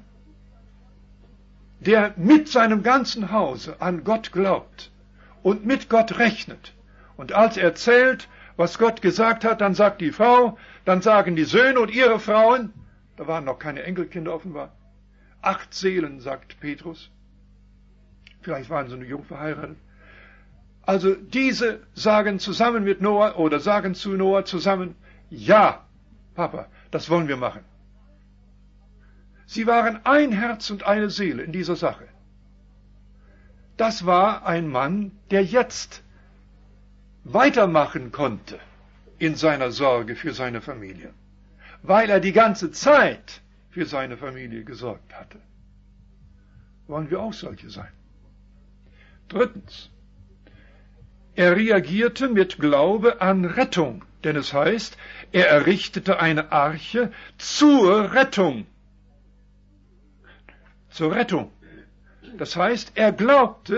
der mit seinem ganzen Hause an Gott glaubt und mit Gott rechnet. Und als er erzählt, was Gott gesagt hat, dann sagt die Frau, dann sagen die Söhne und ihre Frauen, da waren noch keine Enkelkinder offenbar, acht Seelen, sagt Petrus. Vielleicht waren sie nur jung verheiratet. Also diese sagen zusammen mit Noah oder sagen zu Noah zusammen, ja, Papa, das wollen wir machen. Sie waren ein Herz und eine Seele in dieser Sache. Das war ein Mann, der jetzt weitermachen konnte in seiner Sorge für seine Familie, weil er die ganze Zeit für seine Familie gesorgt hatte. Wollen wir auch solche sein? Drittens, er reagierte mit Glaube an Rettung, denn es heißt, er errichtete eine Arche zur Rettung. Zur Rettung. Das heißt, er glaubte,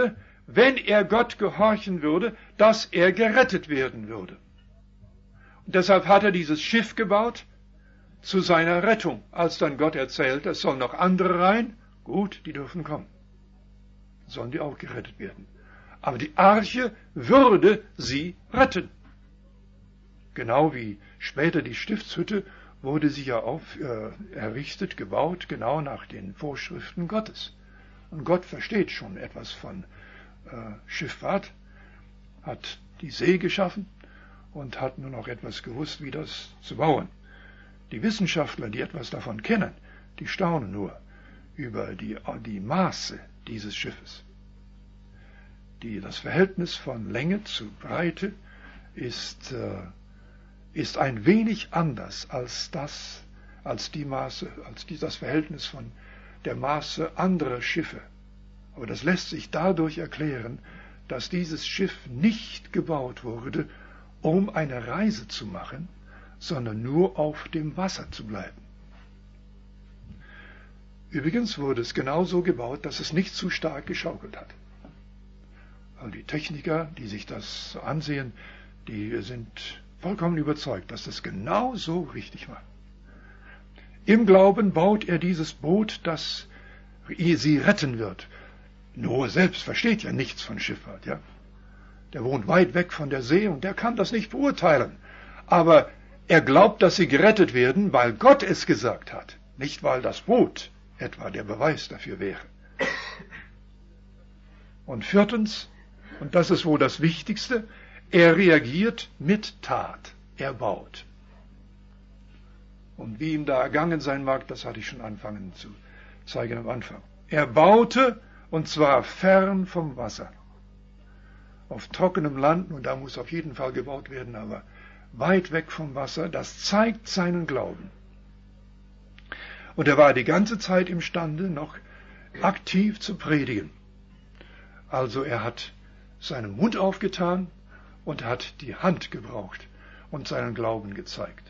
wenn er Gott gehorchen würde, dass er gerettet werden würde. Und deshalb hat er dieses Schiff gebaut zu seiner Rettung. Als dann Gott erzählt, es sollen noch andere rein, gut, die dürfen kommen. Sollen die auch gerettet werden. Aber die Arche würde sie retten. Genau wie später die Stiftshütte wurde sie ja auf, äh, errichtet, gebaut, genau nach den Vorschriften Gottes. Und Gott versteht schon etwas von äh, Schifffahrt, hat die See geschaffen und hat nur noch etwas gewusst, wie das zu bauen. Die Wissenschaftler, die etwas davon kennen, die staunen nur über die, die Maße dieses Schiffes. Die, das Verhältnis von Länge zu Breite ist, äh, ist ein wenig anders als das, als die Maße, als die, das Verhältnis von der Maße anderer Schiffe. Aber das lässt sich dadurch erklären, dass dieses Schiff nicht gebaut wurde, um eine Reise zu machen, sondern nur auf dem Wasser zu bleiben. Übrigens wurde es genauso gebaut, dass es nicht zu stark geschaukelt hat. Also die Techniker, die sich das ansehen, die sind vollkommen überzeugt, dass das genau so richtig war. Im Glauben baut er dieses Boot, das sie retten wird. Noah selbst versteht ja nichts von Schifffahrt, ja. Der wohnt weit weg von der See und der kann das nicht beurteilen. Aber er glaubt, dass sie gerettet werden, weil Gott es gesagt hat, nicht weil das Boot etwa der Beweis dafür wäre. Und viertens, und das ist wohl das Wichtigste, er reagiert mit Tat, er baut. Und wie ihm da ergangen sein mag, das hatte ich schon anfangen zu zeigen am Anfang. Er baute, und zwar fern vom Wasser. Auf trockenem Land, und da muss auf jeden Fall gebaut werden, aber weit weg vom Wasser, das zeigt seinen Glauben. Und er war die ganze Zeit imstande, noch aktiv zu predigen. Also er hat seinen Mund aufgetan und hat die Hand gebraucht und seinen Glauben gezeigt.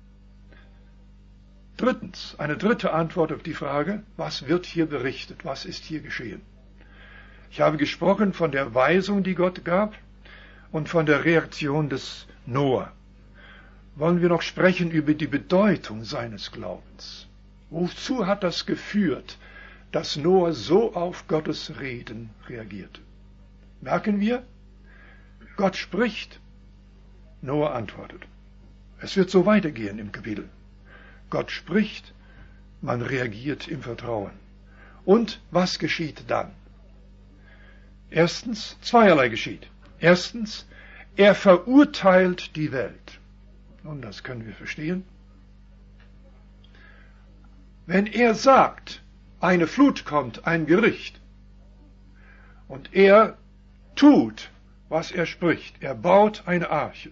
Drittens, eine dritte Antwort auf die Frage, was wird hier berichtet, was ist hier geschehen? Ich habe gesprochen von der Weisung, die Gott gab, und von der Reaktion des Noah. Wollen wir noch sprechen über die Bedeutung seines Glaubens? Wozu hat das geführt, dass Noah so auf Gottes Reden reagierte? Merken wir, Gott spricht, Noah antwortet. Es wird so weitergehen im Kapitel. Gott spricht, man reagiert im Vertrauen. Und was geschieht dann? Erstens, zweierlei geschieht. Erstens, er verurteilt die Welt. Nun, das können wir verstehen. Wenn er sagt, eine Flut kommt, ein Gericht, und er tut, was er spricht, er baut eine Arche,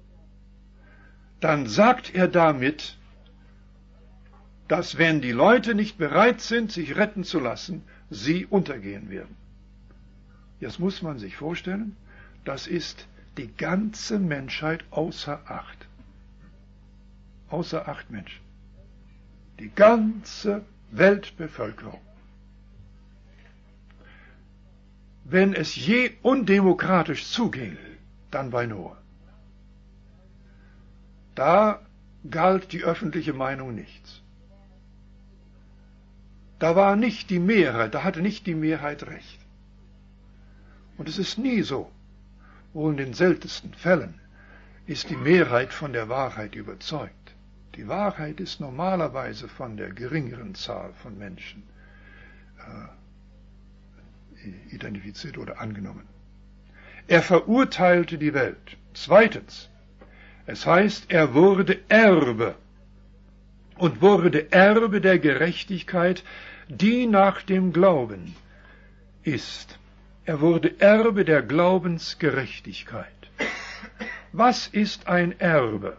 dann sagt er damit, dass wenn die Leute nicht bereit sind, sich retten zu lassen, sie untergehen werden. Jetzt muss man sich vorstellen, das ist die ganze Menschheit außer Acht. Außer Acht Menschen. Die ganze Weltbevölkerung. Wenn es je undemokratisch zuging, dann bei Noah. Da galt die öffentliche Meinung nichts. Da war nicht die Mehrheit, da hatte nicht die Mehrheit recht. Und es ist nie so. Wohl in den seltensten Fällen ist die Mehrheit von der Wahrheit überzeugt. Die Wahrheit ist normalerweise von der geringeren Zahl von Menschen äh, identifiziert oder angenommen. Er verurteilte die Welt. Zweitens, es heißt, er wurde Erbe und wurde Erbe der Gerechtigkeit, die nach dem Glauben ist. Er wurde Erbe der Glaubensgerechtigkeit. Was ist ein Erbe?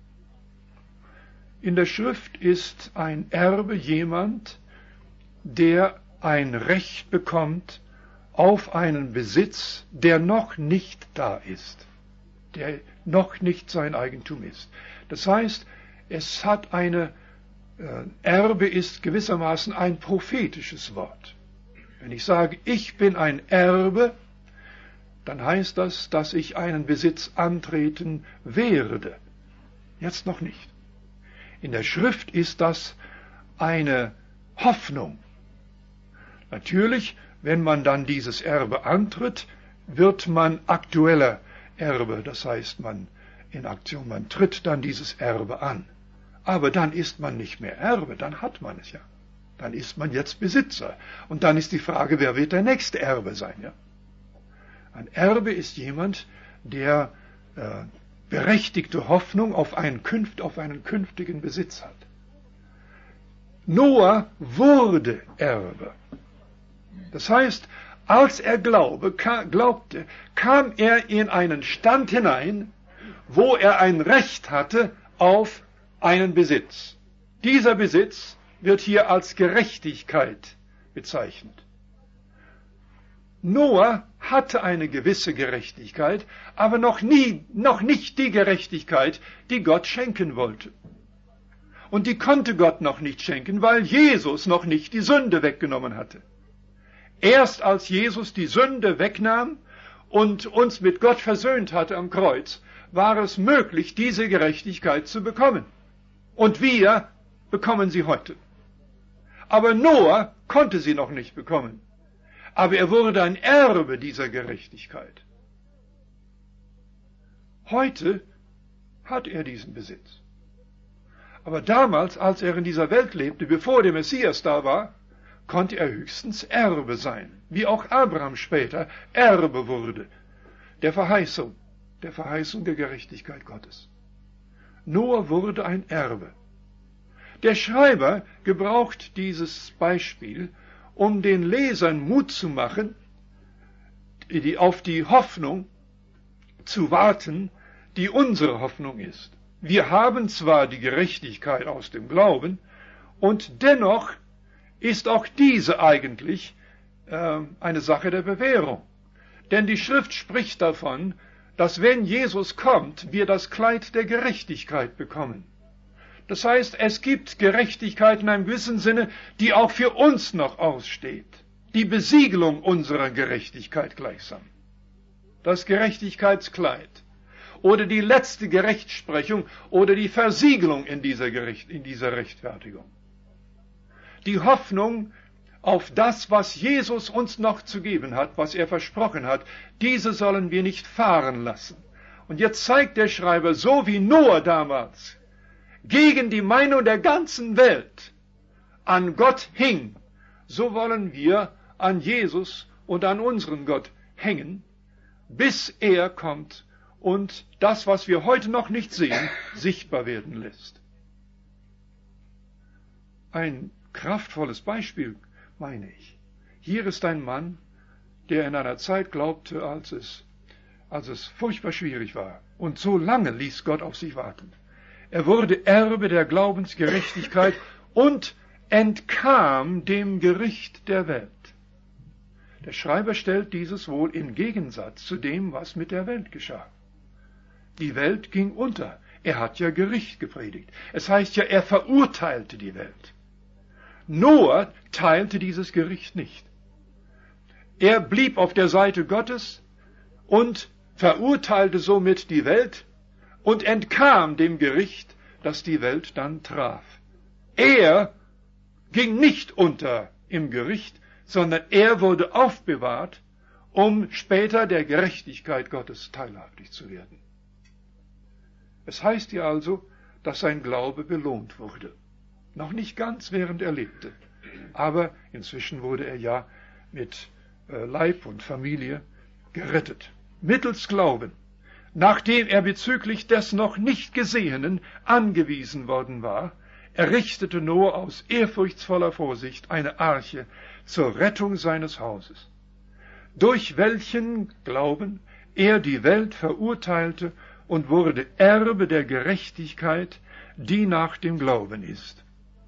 In der Schrift ist ein Erbe jemand, der ein Recht bekommt auf einen Besitz, der noch nicht da ist, der noch nicht sein Eigentum ist. Das heißt, es hat eine, äh, Erbe ist gewissermaßen ein prophetisches Wort. Wenn ich sage, ich bin ein Erbe, dann heißt das, dass ich einen Besitz antreten werde. Jetzt noch nicht. In der Schrift ist das eine Hoffnung. Natürlich, wenn man dann dieses Erbe antritt, wird man aktueller Erbe, das heißt man in Aktion, man tritt dann dieses Erbe an. Aber dann ist man nicht mehr Erbe, dann hat man es ja. Dann ist man jetzt Besitzer. Und dann ist die Frage, wer wird der nächste Erbe sein? Ja? Ein Erbe ist jemand, der äh, berechtigte Hoffnung auf einen, Künft, auf einen künftigen Besitz hat. Noah wurde Erbe. Das heißt, als er glaube, ka, glaubte, kam er in einen Stand hinein, wo er ein Recht hatte auf einen Besitz. Dieser Besitz wird hier als Gerechtigkeit bezeichnet. Noah hatte eine gewisse Gerechtigkeit, aber noch nie, noch nicht die Gerechtigkeit, die Gott schenken wollte. Und die konnte Gott noch nicht schenken, weil Jesus noch nicht die Sünde weggenommen hatte. Erst als Jesus die Sünde wegnahm und uns mit Gott versöhnt hatte am Kreuz, war es möglich, diese Gerechtigkeit zu bekommen. Und wir bekommen sie heute. Aber Noah konnte sie noch nicht bekommen. Aber er wurde ein Erbe dieser Gerechtigkeit. Heute hat er diesen Besitz. Aber damals, als er in dieser Welt lebte, bevor der Messias da war, konnte er höchstens Erbe sein, wie auch Abraham später Erbe wurde, der Verheißung, der Verheißung der Gerechtigkeit Gottes. Noah wurde ein Erbe. Der Schreiber gebraucht dieses Beispiel, um den Lesern Mut zu machen, die, auf die Hoffnung zu warten, die unsere Hoffnung ist. Wir haben zwar die Gerechtigkeit aus dem Glauben, und dennoch ist auch diese eigentlich äh, eine Sache der Bewährung. Denn die Schrift spricht davon, dass wenn Jesus kommt, wir das Kleid der Gerechtigkeit bekommen. Das heißt, es gibt Gerechtigkeit in einem gewissen Sinne, die auch für uns noch aussteht. Die Besiegelung unserer Gerechtigkeit gleichsam. Das Gerechtigkeitskleid. Oder die letzte Gerechtsprechung oder die Versiegelung in dieser, Gericht, in dieser Rechtfertigung. Die Hoffnung auf das, was Jesus uns noch zu geben hat, was er versprochen hat, diese sollen wir nicht fahren lassen. Und jetzt zeigt der Schreiber, so wie Noah damals gegen die Meinung der ganzen Welt an Gott hing, so wollen wir an Jesus und an unseren Gott hängen, bis er kommt und das, was wir heute noch nicht sehen, sichtbar werden lässt. Ein kraftvolles Beispiel, meine ich. Hier ist ein Mann, der in einer Zeit glaubte, als es, als es furchtbar schwierig war. Und so lange ließ Gott auf sich warten. Er wurde Erbe der Glaubensgerechtigkeit und entkam dem Gericht der Welt. Der Schreiber stellt dieses wohl in Gegensatz zu dem, was mit der Welt geschah. Die Welt ging unter. Er hat ja Gericht gepredigt. Es heißt ja, er verurteilte die Welt. Noah teilte dieses Gericht nicht. Er blieb auf der Seite Gottes und verurteilte somit die Welt und entkam dem Gericht, das die Welt dann traf. Er ging nicht unter im Gericht, sondern er wurde aufbewahrt, um später der Gerechtigkeit Gottes teilhaftig zu werden. Es heißt ja also, dass sein Glaube belohnt wurde. Noch nicht ganz, während er lebte, aber inzwischen wurde er ja mit äh, Leib und Familie gerettet. Mittels Glauben, nachdem er bezüglich des noch nicht Gesehenen angewiesen worden war, errichtete Noah aus ehrfurchtsvoller Vorsicht eine Arche zur Rettung seines Hauses, durch welchen Glauben er die Welt verurteilte und wurde Erbe der Gerechtigkeit, die nach dem Glauben ist.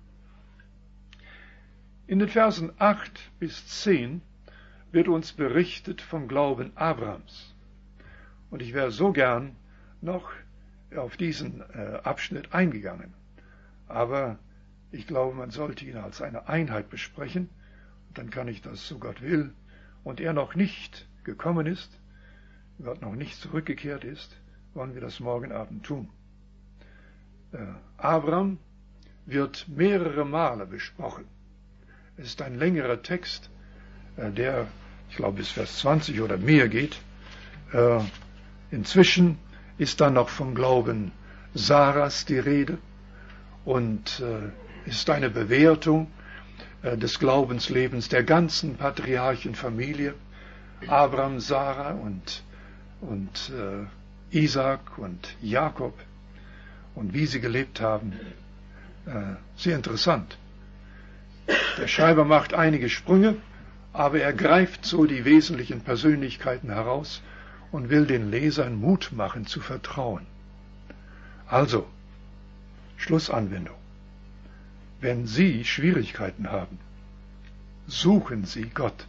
In den Versen acht bis zehn wird uns berichtet vom Glauben Abrahams. Und ich wäre so gern noch auf diesen äh, Abschnitt eingegangen. Aber ich glaube, man sollte ihn als eine Einheit besprechen. Und dann kann ich das, so Gott will, und er noch nicht gekommen ist, Gott noch nicht zurückgekehrt ist, wollen wir das morgen Abend tun. Äh, Abraham wird mehrere Male besprochen. Es ist ein längerer Text, äh, der, ich glaube, bis Vers zwanzig oder mehr geht. Äh, inzwischen ist dann noch vom Glauben Saras die Rede und äh, ist eine Bewertung äh, des Glaubenslebens der ganzen Patriarchenfamilie, Abraham, Sarah und, und äh, Isaac und Jakob und wie sie gelebt haben. Äh, sehr interessant. Der Schreiber macht einige Sprünge, aber er greift so die wesentlichen Persönlichkeiten heraus und will den Lesern Mut machen zu vertrauen. Also, Schlussanwendung. Wenn Sie Schwierigkeiten haben, suchen Sie Gott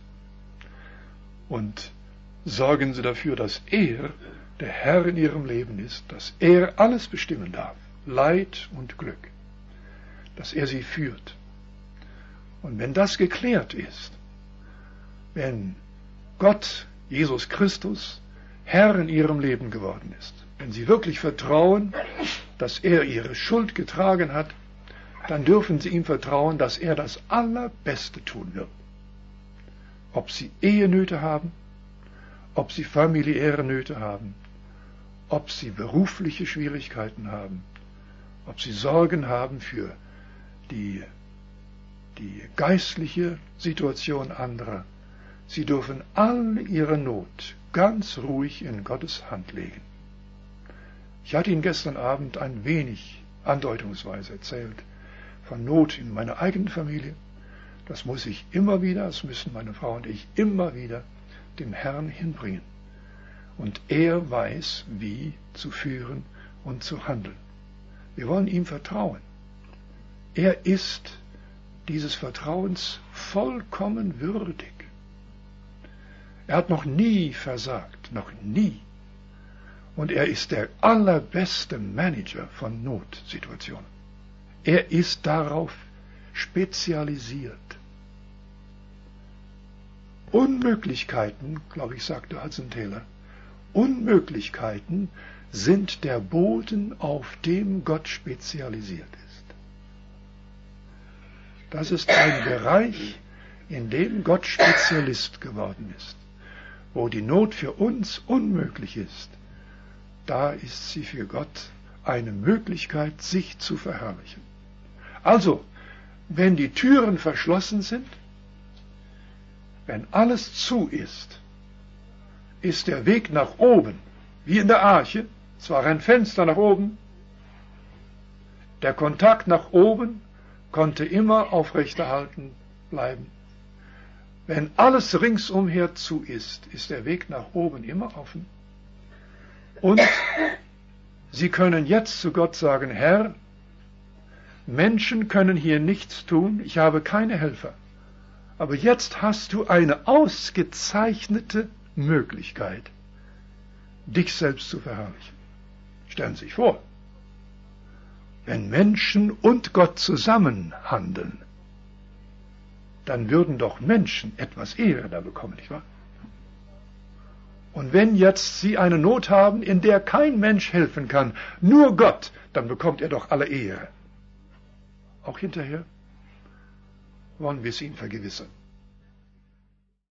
und sorgen Sie dafür, dass er der Herr in Ihrem Leben ist, dass er alles bestimmen darf, Leid und Glück, dass er Sie führt. Und wenn das geklärt ist, wenn Gott, Jesus Christus, Herr in Ihrem Leben geworden ist, wenn Sie wirklich vertrauen, dass er Ihre Schuld getragen hat, dann dürfen Sie ihm vertrauen, dass er das Allerbeste tun wird. Ob Sie Ehenöte haben, ob Sie familiäre Nöte haben, ob Sie berufliche Schwierigkeiten haben, ob Sie Sorgen haben für die, die geistliche Situation anderer. Sie dürfen all Ihre Not ganz ruhig in Gottes Hand legen. Ich hatte Ihnen gestern Abend ein wenig andeutungsweise erzählt von Not in meiner eigenen Familie. Das muss ich immer wieder, das müssen meine Frau und ich immer wieder dem Herrn hinbringen. Und er weiß, wie zu führen und zu handeln. Wir wollen ihm vertrauen. Er ist dieses Vertrauens vollkommen würdig. Er hat noch nie versagt, noch nie. Und er ist der allerbeste Manager von Notsituationen. Er ist darauf spezialisiert. Unmöglichkeiten, glaube ich, sagte Hudson Taylor, Unmöglichkeiten sind der Boden, auf dem Gott spezialisiert ist. Das ist ein Bereich, in dem Gott Spezialist geworden ist. Wo die Not für uns unmöglich ist, da ist sie für Gott eine Möglichkeit, sich zu verherrlichen. Also, wenn die Türen verschlossen sind, wenn alles zu ist, ist der Weg nach oben, wie in der Arche, zwar ein Fenster nach oben, der Kontakt nach oben konnte immer aufrechterhalten bleiben. Wenn alles ringsumher zu ist, ist der Weg nach oben immer offen. Und Sie können jetzt zu Gott sagen, Herr, Menschen können hier nichts tun, ich habe keine Helfer. Aber jetzt hast du eine ausgezeichnete Möglichkeit, dich selbst zu verherrlichen. Stellen Sie sich vor, wenn Menschen und Gott zusammen handeln, dann würden doch Menschen etwas Ehre da bekommen, nicht wahr? Und wenn jetzt Sie eine Not haben, in der kein Mensch helfen kann, nur Gott, dann bekommt er doch alle Ehre. Auch hinterher wollen wir es ihm vergewissern.